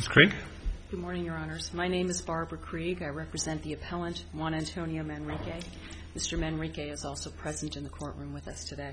Ms. Krieg. Good morning, Your Honors. My name is Barbara Krieg. I represent the appellant, Juan Antonio Manrique. Mr. Manrique is also present in the courtroom with us today.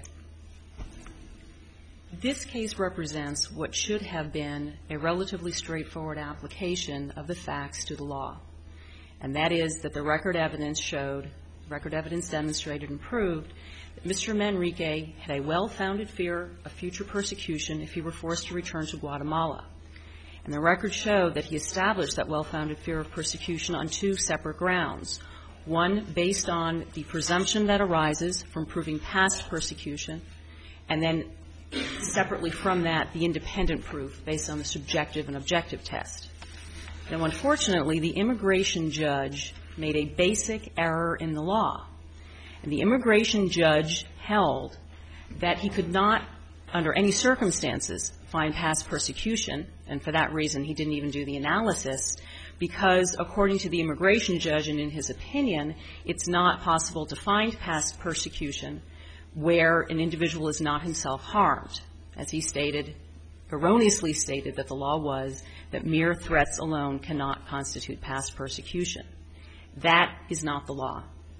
This case represents what should have been a relatively straightforward application of the facts to the law, and that is that the record evidence demonstrated and proved that Mr. Manrique had a well-founded fear of future persecution if he were forced to return to Guatemala. And the record showed that he established that well-founded fear of persecution on two separate grounds. One, based on the presumption that arises from proving past persecution, and then separately from that, the independent proof based on the subjective and objective test. Now, unfortunately, the immigration judge made a basic error in the law. And the immigration judge held that he could not, under any circumstances, find past persecution, and for that reason he didn't even do the analysis, because according to the immigration judge and in his opinion, it's not possible to find past persecution where an individual is not himself harmed. As he stated, erroneously stated, that the law was that mere threats alone cannot constitute past persecution. That is not the law.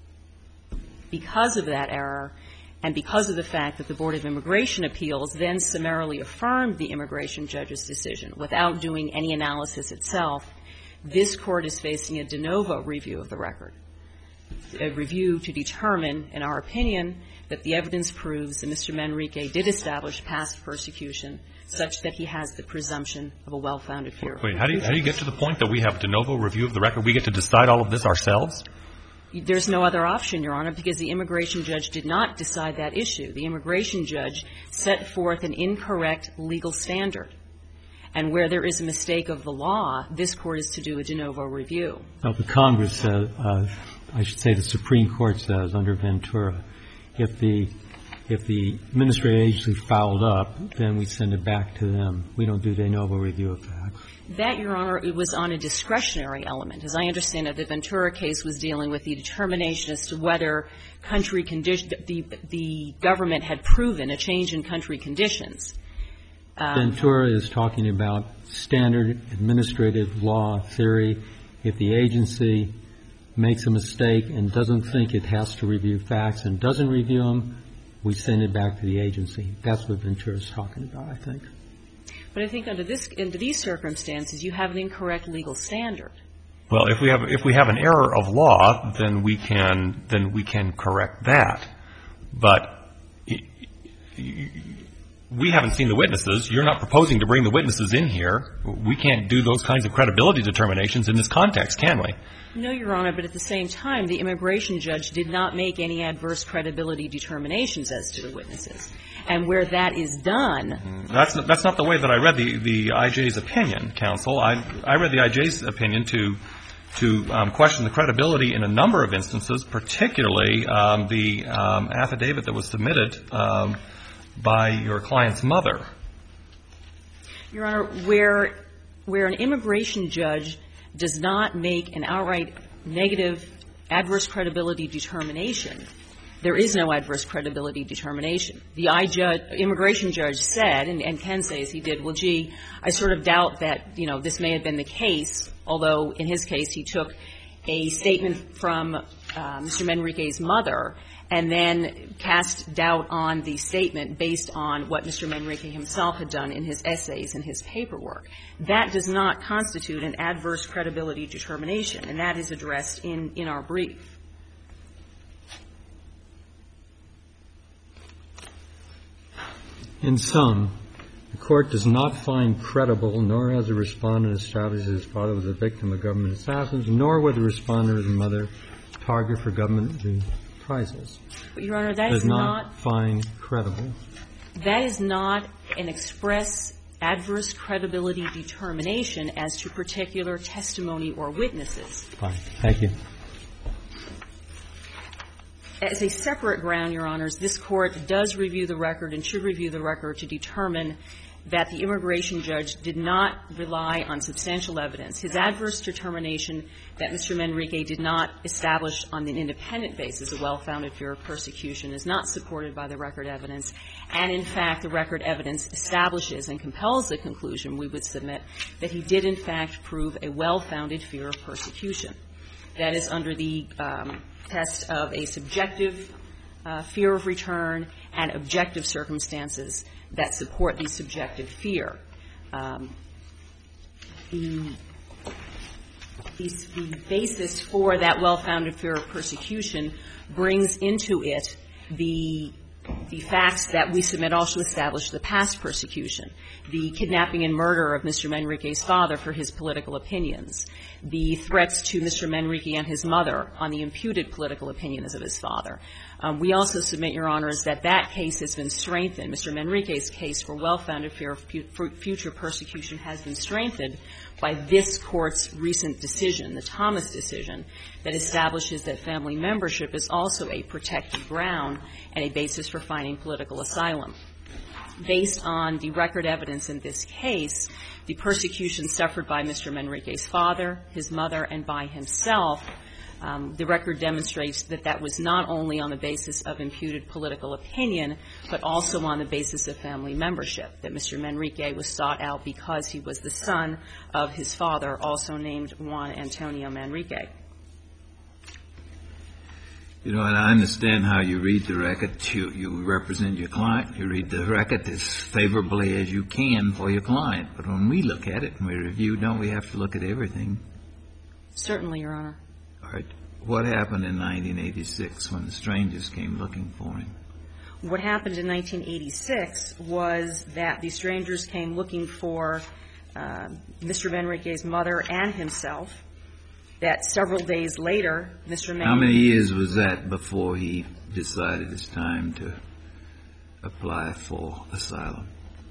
Because of that error, and because of the fact that the Board of Immigration Appeals then summarily affirmed the immigration judge's decision without doing any analysis itself, this Court is facing a de novo review of the record, a review to determine, in our opinion, that the evidence proves that Mr. Manrique did establish past persecution such that he has the presumption of a well-founded fear of persecution. Wait, how do you get to the point that we have de novo review of the record? We get to decide all of this ourselves? There's no other option, Your Honor, because the immigration judge did not decide that issue. The immigration judge set forth an incorrect legal standard. And where there is a mistake of the law, this Court is to do a de novo review. Well, the Congress says, I should say the Supreme Court says under Ventura, if the administrative agency fouled up, then we send it back to them. We don't do de novo review of that. That, Your Honor, it was on a discretionary element. As I understand it, the Ventura case was dealing with the determination as to whether country condition, the government had proven a change in country conditions. Ventura is talking about standard administrative law theory. If the agency makes a mistake and doesn't think it has to review facts and doesn't review them, we send it back to the agency. That's what Ventura is talking about, I think. But I think under these circumstances, you have an incorrect legal standard. Well, if we have an error of law, then we can correct that. But we haven't seen the witnesses. You're not proposing to bring the witnesses in here. We can't do those kinds of credibility determinations in this context, can we? No, Your Honor, but at the same time, the immigration judge did not make any adverse credibility determinations as to the witnesses. And where that is done... That's not the way that I read the IJ's opinion, counsel. I read the IJ's opinion to question the credibility in a number of instances, particularly the affidavit that was submitted by your client's mother. Your Honor, where an immigration judge does not make an outright negative adverse credibility determination, there is no adverse credibility determination. The immigration judge said, and can say as he did, well, gee, I sort of doubt that, this may have been the case, although in his case he took a statement from Mr. Manrique's mother and then cast doubt on the statement based on what Mr. Manrique himself had done in his essays and his paperwork. That does not constitute an adverse credibility determination, and that is addressed in our brief. In sum, the Court does not find credible, nor has the respondent established his father was a victim of government assassins, nor were the respondent or the mother target for government reprisals. But, Your Honor, that is not... Does not find credible. That is not an express adverse credibility determination as to particular testimony or witnesses. Fine. Thank you. As a separate ground, Your Honors, this Court does review the record and should review the record to determine that the immigration judge did not rely on substantial evidence. His adverse determination that Mr. Manrique did not establish on an independent basis a well-founded fear of persecution is not supported by the record evidence. And, in fact, the record evidence establishes and compels the conclusion we would submit that he did, in fact, prove a well-founded fear of persecution. That is under the test of a subjective fear of return and objective circumstances that support the subjective fear. The basis for that well-founded fear of persecution brings into it the facts that we submit also establish the past persecution, the kidnapping and murder of Mr. Manrique's father for his political opinions, the threats to Mr. Manrique and his mother on the imputed political opinions of his father. We also submit, Your Honors, that that case has been strengthened. Mr. Manrique's case for well-founded fear of future persecution has been strengthened by this Court's recent decision, the Thomas decision, that establishes that family membership is also a protected ground and a basis for finding political asylum. Based on the record evidence in this case, the persecution suffered by Mr. Manrique's father, his mother, and by himself, the record demonstrates that that was not only on the basis of imputed political opinion, but also on the basis of family membership, that Mr. Manrique was sought out because he was the son of his father, also named Juan Antonio Manrique. You know, and I understand how you read the record. You represent your client. You read the record as favorably as you can for your client. But when we look at it and we review, don't we have to look at everything? Certainly, Your Honor. All right. What happened in 1986 when the strangers came looking for him? What happened in 1986 was that the strangers came looking for Mr. Manrique's mother and himself. That several days later, Mr. Manrique... How many years was that before he decided it's time to apply for asylum?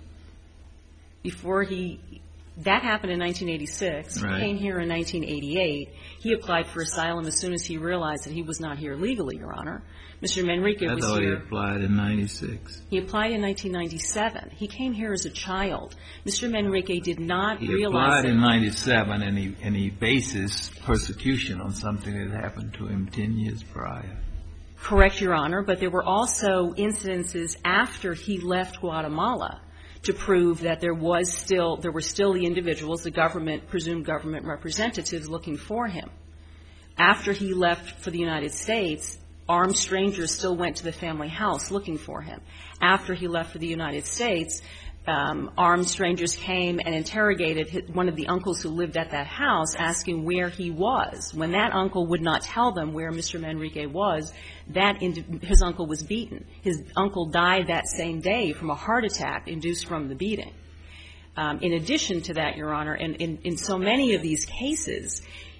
That happened in 1986. Right. He came here in 1988. He applied for asylum as soon as he realized that he was not here legally, Your Honor. Mr. Manrique was here... I thought he applied in 96. He applied in 1997. He came here as a child. Mr. Manrique did not realize... He applied in 97 and he bases persecution on something that happened to him 10 years prior. Correct, Your Honor, but there were also incidences after he left Guatemala to prove that there were still the individuals, the presumed government representatives looking for him. After he left for the United States, armed strangers still went to the family house looking for him. After he left for the United States, armed strangers came and interrogated one of the uncles who lived at that house, asking where he was. When that uncle would not tell them where Mr. Manrique was, his uncle was beaten. His uncle died that same day from a heart attack induced from the beating. In addition to that, Your Honor, in so many of these cases,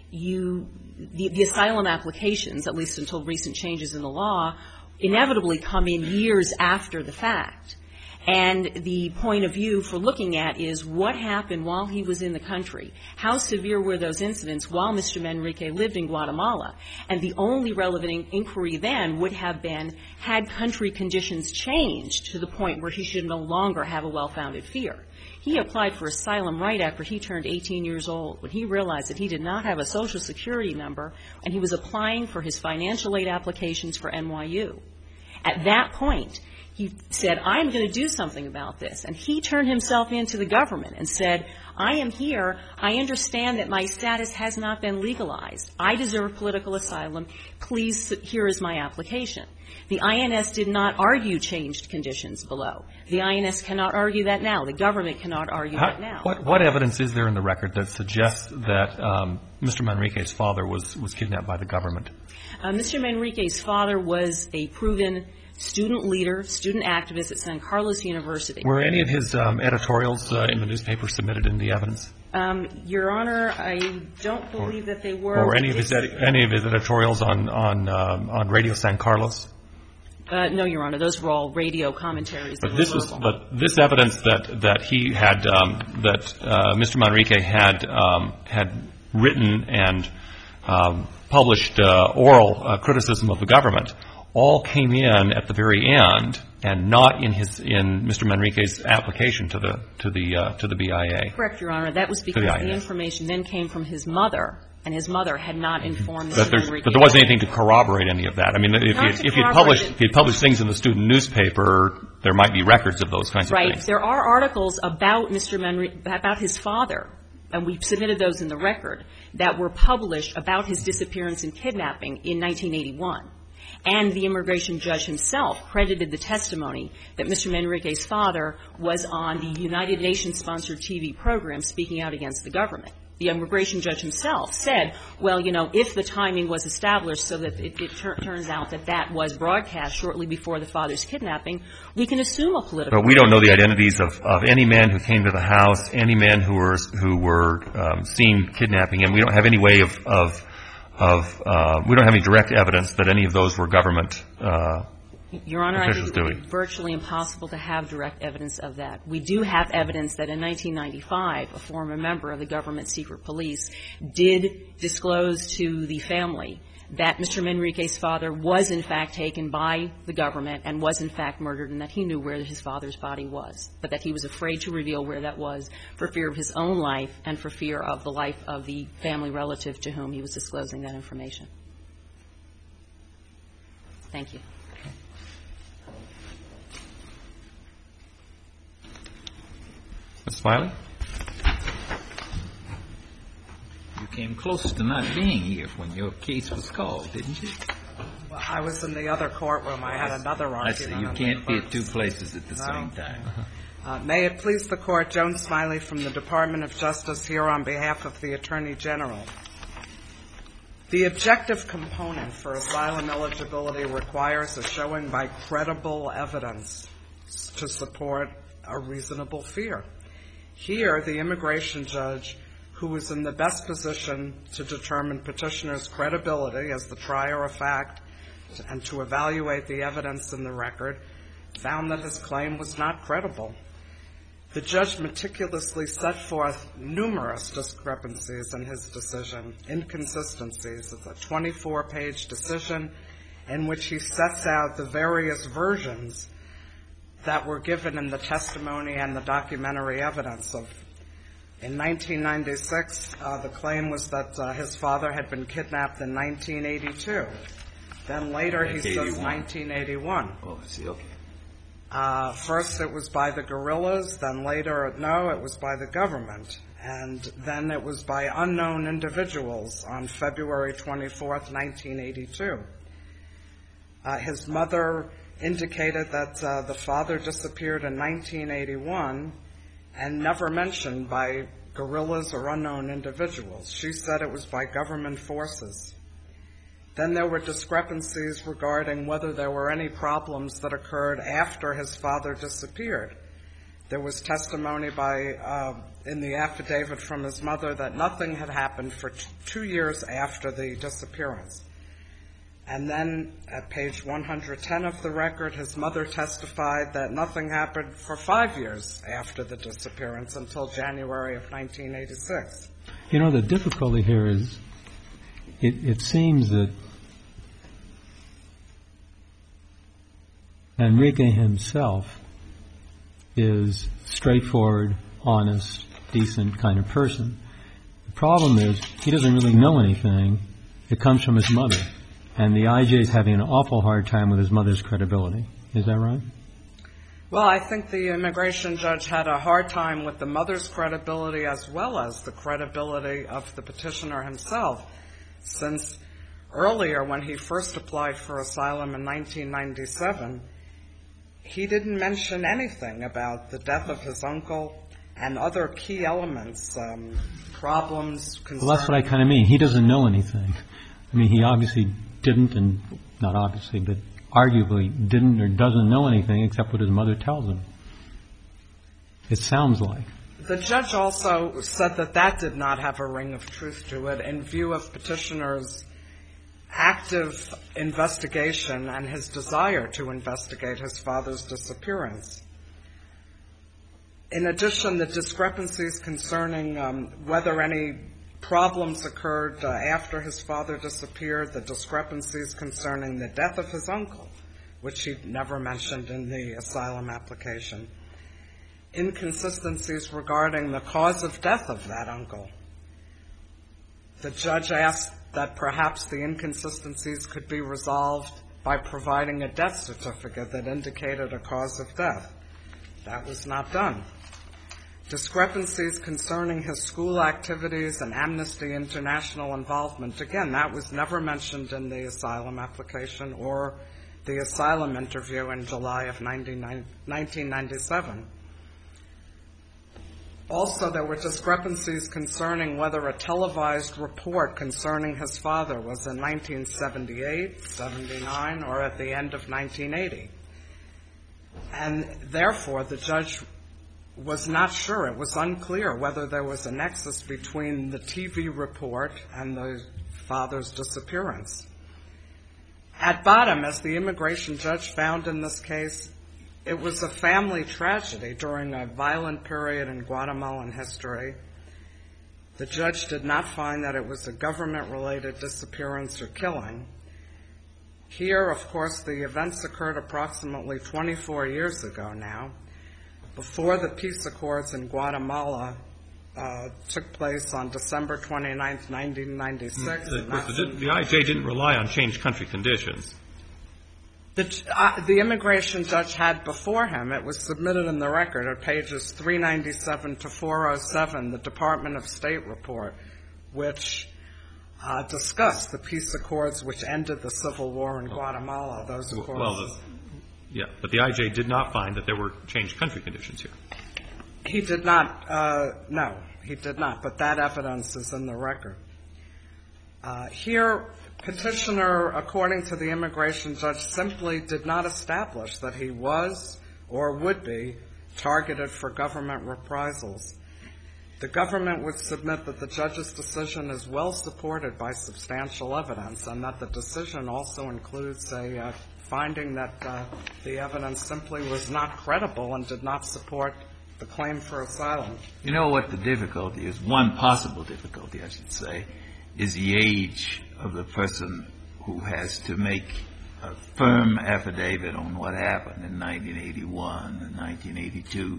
the asylum applications, at least until recent changes in the law, inevitably come in years after the fact. And the point of view for looking at is what happened while he was in the country. How severe were those incidents while Mr. Manrique lived in Guatemala? And the only relevant inquiry then would have been, had country conditions changed to the point where he should no longer have a well-founded fear? He applied for asylum right after he turned 18 years old, when he realized that he did not have a Social Security number, and he was applying for his financial aid applications for NYU. At that point, he said, I'm going to do something about this. And he turned himself into the government and said, I am here. I understand that my status has not been legalized. I deserve political asylum. Please, here is my application. The INS did not argue changed conditions below. The INS cannot argue that now. The government cannot argue that now. What evidence is there in the record that suggests that Mr. Manrique's father was kidnapped by the government? Mr. Manrique's father was a proven student leader, student activist at San Carlos University. Were any of his editorials in the newspaper submitted in the evidence? Your Honor, I don't believe that they were. Or any of his editorials on Radio San Carlos? No, Your Honor. Those were all radio commentaries. But this evidence that he had, that Mr. Manrique had written and published oral criticism of the government, all came in at the very end and not in Mr. Manrique's application to the BIA. Correct, Your Honor. That was because the information then came from his mother, and his mother had not informed Mr. Manrique. But there wasn't anything to corroborate any of that. I mean, if he had published things in the student newspaper, there might be records of those kinds of things. Right. There are articles about Mr. Manrique, about his father, and we submitted those in the record, that were published about his disappearance and kidnapping in 1981. And the immigration judge himself credited the testimony that Mr. Manrique's father was on the United Nations-sponsored TV program speaking out against the government. The immigration judge himself said, well, you know, if the timing was established so that it turns out that that was broadcast shortly before the father's kidnapping, we can assume a political... But we don't know the identities of any men who came to the house, any men who were seen kidnapping him. We don't have any way we don't have any direct evidence that any of those were government Your Honor, I think it would doing. be virtually impossible to have direct evidence of that. We do have evidence that in 1995, a former member of the government secret police did disclose to the family that Mr. Manrique's father was in fact taken by the government and was in fact murdered, and that he knew where his father's body was, but that he was afraid to reveal where that was for fear of his own life and for fear of the life of the family relative to whom he was disclosing that information. Thank you. Ms. Smiley? You came close to not being here when your case was called, didn't you? Well, I was in the other courtroom. I had another argument. You can't be at two places at the same time. May it please the Court, Joan Smiley from the Department of Justice here on behalf of the Attorney General. The objective component for asylum eligibility requires a showing by credible evidence to support a reasonable fear. Here, the immigration judge, who was in the best position to determine petitioner's credibility as the trier of fact and to evaluate the evidence in the record, found that his claim was not credible. The judge meticulously set forth numerous discrepancies in his decision, inconsistencies. It's a 24-page decision in which he sets out the various versions that were given in the testimony and the documentary evidence of. In 1996, the claim was that his father had been kidnapped in 1982. Then later he says 1981. Oh, I see. Okay. First it was by the guerrillas, then later, no, it was by the government. And then it was by unknown individuals on February 24th, 1982. His mother indicated that the father disappeared in 1981 and never mentioned by guerrillas or unknown individuals. She said it was by government forces. Then there were discrepancies regarding whether there were any problems that occurred after his father disappeared. There was testimony in the affidavit from his mother that nothing had happened for 2 years after the disappearance. And then at page 110 of the record, his mother testified that nothing happened for 5 years after the disappearance until January of 1986. You know, the difficulty here is it seems that Manrique himself is straightforward, honest, decent kind of person. The problem is he doesn't really know anything. It comes from his mother. And the IJ is having an awful hard time with his mother's credibility. Is that right? Well, I think the immigration judge had a hard time with the mother's credibility as well as the credibility of the petitioner himself, since earlier when he first applied for asylum in 1997, he didn't mention anything about the death of his uncle and other key elements, problems, concerns. Well, that's what I kind of mean. He doesn't know anything. I mean, he obviously didn't, and not obviously, but arguably didn't or doesn't know anything except what his mother tells him. It sounds like. The judge also said that that did not have a ring of truth to it in view of petitioner's active investigation and his desire to investigate his father's disappearance. In addition, the discrepancies concerning whether any problems occurred after his father disappeared, the discrepancies concerning the death of his uncle, which he never mentioned in the asylum application. Inconsistencies regarding the cause of death of that uncle. The judge asked that perhaps the inconsistencies could be resolved by providing a death certificate that indicated a cause of death. That was not done. Discrepancies concerning his school activities and Amnesty International involvement. Again, that was never mentioned in the asylum application or the asylum interview in July of 1997. Also, there were discrepancies concerning whether a televised report concerning his father was in 1978, 79, or at the end of 1980. And therefore, the judge was not sure. It was unclear whether there was a nexus between the TV report and the father's disappearance. At bottom, as the immigration judge found in this case, it was a family tragedy during a violent period in Guatemalan history. The judge did not find that it was a government-related disappearance or killing. Here, of course, the events occurred approximately 24 years ago now, before the peace accords in Guatemala took place on December 29th, 1996. The IJ didn't rely on changed country conditions. The immigration judge had before him, it was submitted in the record at pages 397 to 407, the Department of State report, which discussed the peace accords which ended the civil war in Guatemala. Those accords. Yeah, but the IJ did not find that there were changed country conditions here. He did not. No, he did not. But that evidence is in the record. Here, petitioner, according to the immigration judge, simply did not establish that he was or would be targeted for government reprisals. The government would submit that the judge's decision is well supported by substantial evidence and that the decision also includes a finding that the evidence simply was not credible and did not support the claim for asylum. You know what the difficulty is? One possible difficulty, I should say, is the age of the person who has to make a firm affidavit on what happened in 1981 and 1982.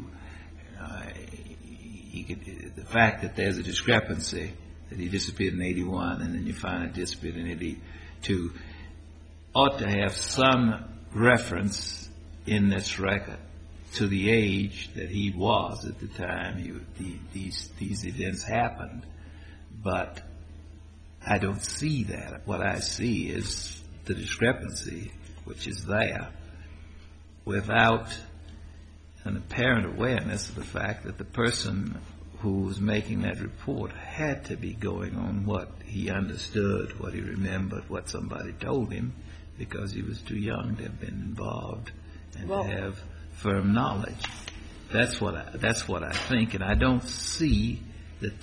The fact that there's a discrepancy, that he disappeared in 81 and then you find it disappeared in 82, ought to have some reference in this record to the age that he was at the time these events happened. But I don't see that. What I see is the discrepancy, which is there, without an apparent awareness of the fact that the person who was making that report had to be going on what he understood, what he remembered, what somebody told him, because he was too young to have been involved and to have firm knowledge. That's what I think, and I don't see that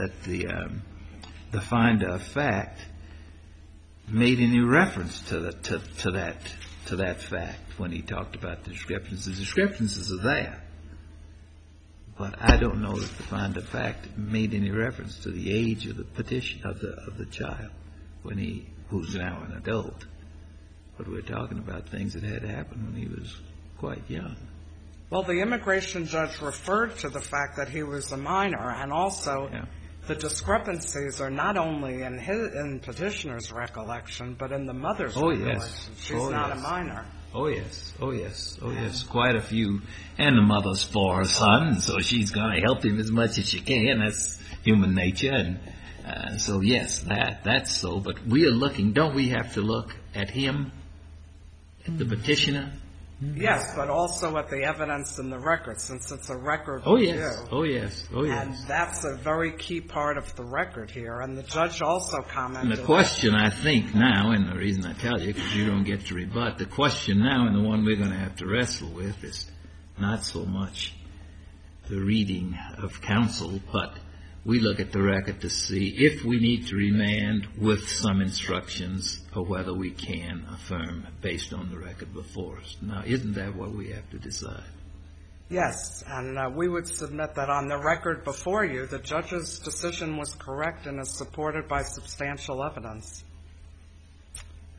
the finder of fact made any reference to that fact when he talked about the discrepancies. The discrepancies are there, but I don't know that the finder of fact made any reference to the age of the petition of the child who's now an adult. But we're talking about things that had happened when he was quite young. Well, the immigration judge referred to the fact that he was a minor, and also the discrepancies are not only in petitioner's recollection, but in the mother's recollection. She's not a minor. Oh, yes. Quite a few. And the mother's for her son, so she's going to help him as much as she can. That's human nature. And so, yes, that's so. But we are looking, don't we have to look at him, at the petitioner? Yes, but also at the evidence in the record, since it's a record review. Oh, yes. And that's a very key part of the record here. And the judge also commented. And the question, I think, now, and the reason I tell you, because you don't get to rebut, the question now, and the one we're going to have to wrestle with, is not so much the reading of counsel, but we look at the record to see if we need to remand with some instructions or whether we can affirm based on the record before us. Now, isn't that what we have to decide? Yes, and we would submit that on the record before you, the judge's decision was correct and is supported by substantial evidence.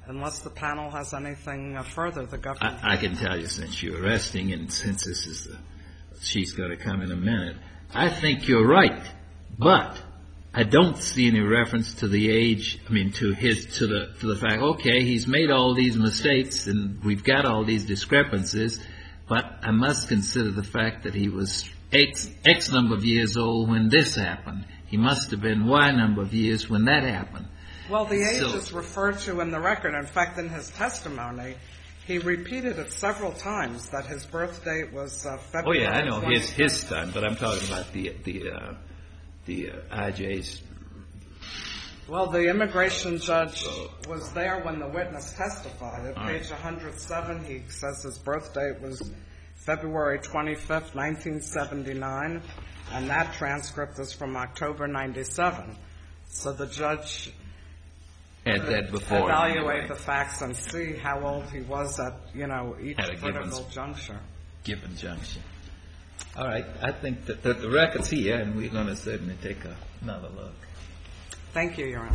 Unless the panel has anything further, the government... I can tell you, since you're arresting and since this is she's going to come in a minute, I think you're right. But I don't see any reference to the age, to the fact, okay, he's made all these mistakes and we've got all these discrepancies, but I must consider the fact that he was X number of years old when this happened. He must have been Y number of years when that happened. Well, the age is referred to in the record. In fact, in his testimony, he repeated it several times that his birth date was February 25th. Oh, yeah, I know his time, but I'm talking about the IJ's. Well, the immigration judge was there when the witness testified. At page 107, he says his birth date was February 25th, 1979, and that transcript is from October 97. So the judge had that before. Evaluate the facts and see how old he was at, each critical juncture. Given junction. All right. I think that the record's here, and we're going to certainly take another look. Thank you, Your Honor.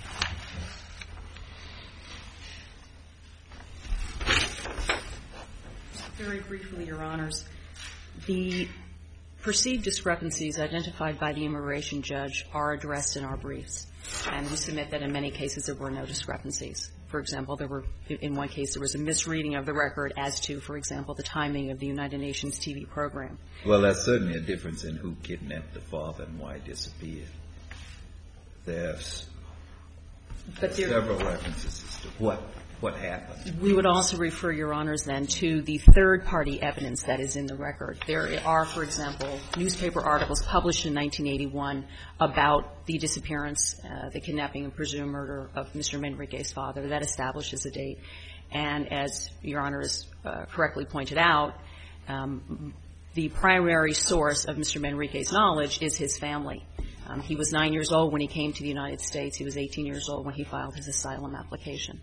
Very briefly, Your Honors, the perceived discrepancies identified by the immigration judge are addressed in our briefs, and we submit that in many cases there were no discrepancies. For example, in one case there was a misreading of the record as to, for example, the timing of the United Nations TV program. Well, there's certainly a difference in who kidnapped the father and why he disappeared. There's several references as to what happened. We would also refer, Your Honors, then, to the third-party evidence that is in the record. There are, for example, newspaper articles published in 1981 about the disappearance, the kidnapping and presumed murder of Mr. Manrique's father. That establishes a date. And as Your Honors correctly pointed out, the primary source of Mr. Manrique's knowledge is his family. He was 9 years old when he came to the United States. He was 18 years old when he filed his asylum application.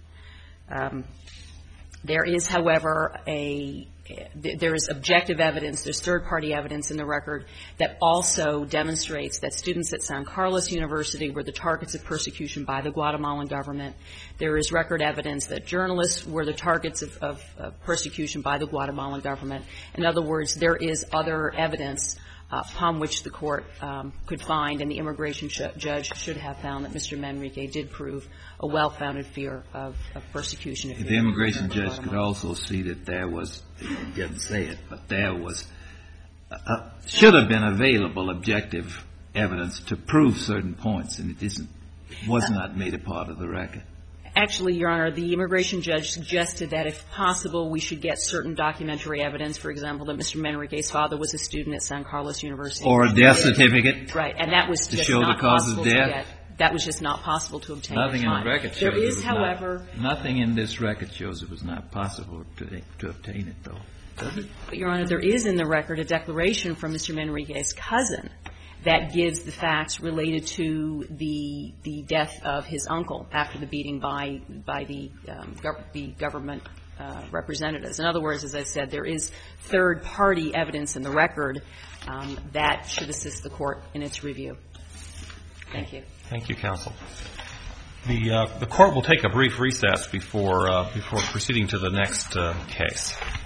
There is, however, there is objective evidence, there's third-party evidence in the record that also demonstrates that students at San Carlos University were the targets of persecution by the Guatemalan government. There is record evidence that journalists were the targets of persecution by the Guatemalan government. In other words, there is other evidence upon which the court could find, and the immigration judge should have found, that Mr. Manrique did prove a well-founded fear of persecution. The immigration judge could also see that there was, he didn't say it, but there was, should have been available objective evidence to prove certain points, and it was not made a part of the record. Actually, Your Honor, the immigration judge suggested that if possible we should get certain documentary evidence, for example, that Mr. Manrique's father was a student at San Carlos University. Or a death certificate. Right, and that was just not possible to get. That was just not possible to obtain at the time. Nothing in the record shows there is, however, nothing in this record shows it was not possible to obtain it, though. Does it? But, Your Honor, there is in the record a declaration from Mr. Manrique's cousin that gives the facts related to the death of his uncle after the beating by the government representatives. In other words, as I said, there is third-party evidence in the record that should assist the court in its review. Thank you. Thank you, counsel. The court will take a brief recess before proceeding to the next case.